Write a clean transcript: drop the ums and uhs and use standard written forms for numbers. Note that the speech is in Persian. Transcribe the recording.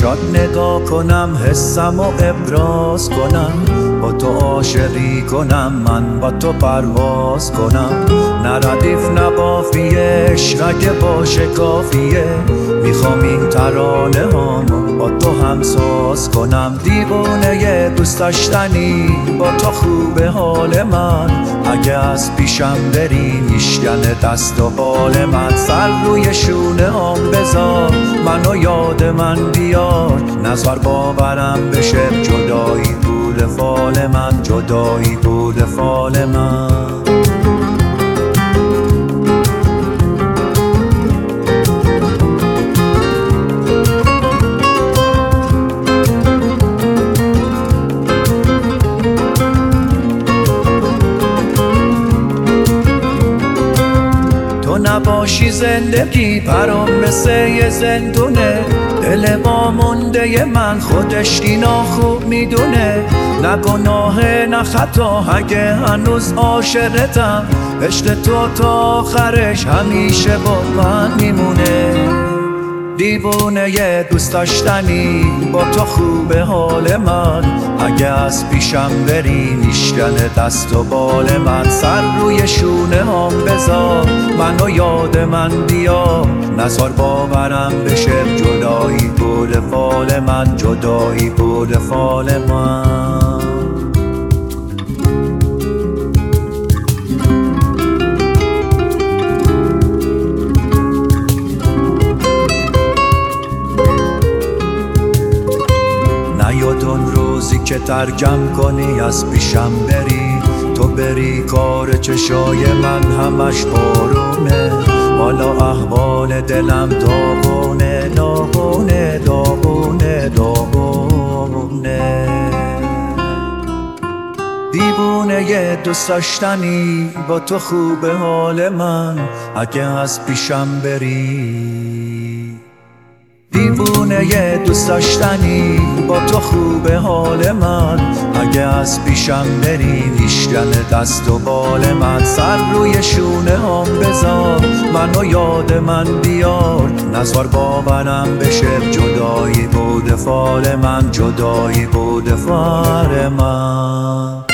چشات نگاه کنم، حسم و ابراز کنم، با تو عاشقی کنم، من با تو پرواز کنم. نه ردیف نه بافیه، عشق اگه باشه کافیه. میخوام این ترانه هامو با تو همساز کنم. دیوونه دوست داشتنی، با تو خوبه حال من. اگه از پیشم بری میشکنه دست و بال من. سر روی شونه هم بذار، منو یاد من بیار. نظر باورم بشه جدایی بود فال من، جدایی بود فال من. تو نباشی زندگی برام مثل یه زندونه. دل با مونده من خودش اینا خوب میدونه. نه گناه نه خطا اگه هنوز عاشقتم. عشق تو تا آخرش همیشه با من میمونه. دیوونه دوست داشتنی، با تو خوبه حال من. اگه از پیشم بری میشکنه دست و بال من. سر روی شونه هم بذار، منو یاد من بیار. نظر باورم بشه جدایی بود فال من، جدایی بود فال من. نیاد اون روزی که ترکم کنی از پیشم بری. تو بری کار چشای من همش بارونه. حالا احوال دلم داغونه، داغونه، داغونه، داغونه. دیوونه دوست داشتنی، با تو خوبه حال من. اگه از پیشم بری. دیوونه دوست داشتنی، با تو خوبه حال من. اگه از پیشم بری میشکنه دست و بال من. سر روی شونه هم بذار، منو یاد من بیار. نظر باورم بشه جدایی بود فال من، جدایی بود فال من.